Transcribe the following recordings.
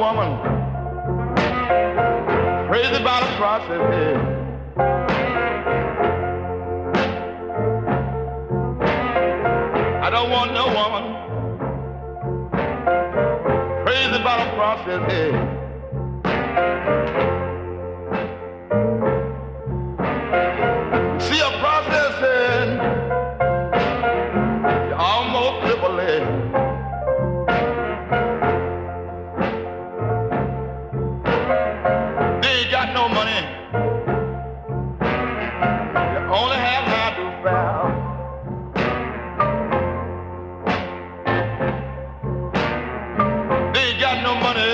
woman crazy about a process head. I don't want no woman crazy about a process head. See a process head, you almost triple it. They ain't got no money. You only have half to foul. They ain't got no money.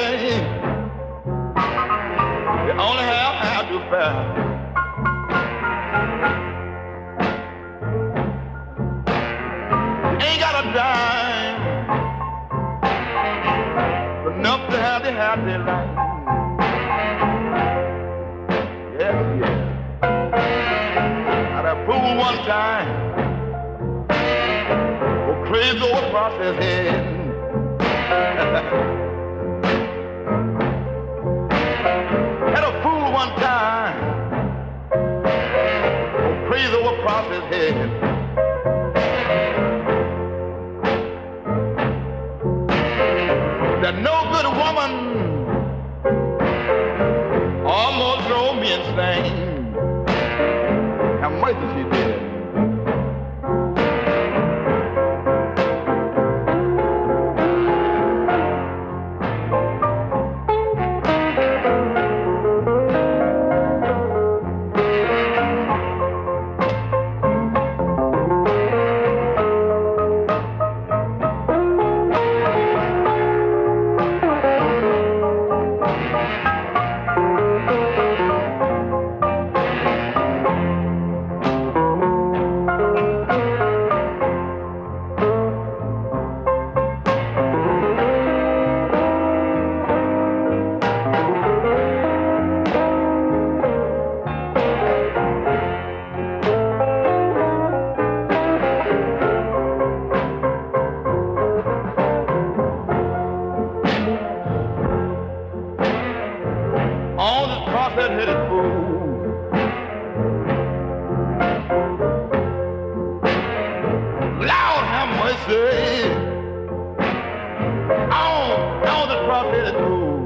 You only have half to foul. Ain't got a dime enough to have the happy life. Yes, yes. Had a fool one time, go crazy over process head. Had a fool one time, go crazy over process head. That no good woman almost drove me insane. How much did she did? That-headed fool. Lord have mercy. On the cross-headed fool.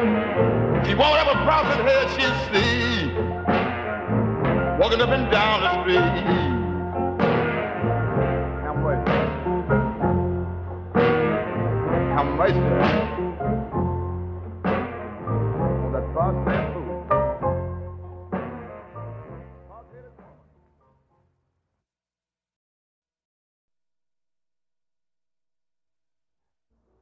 She won't have a prophet head she'll see walking up and down the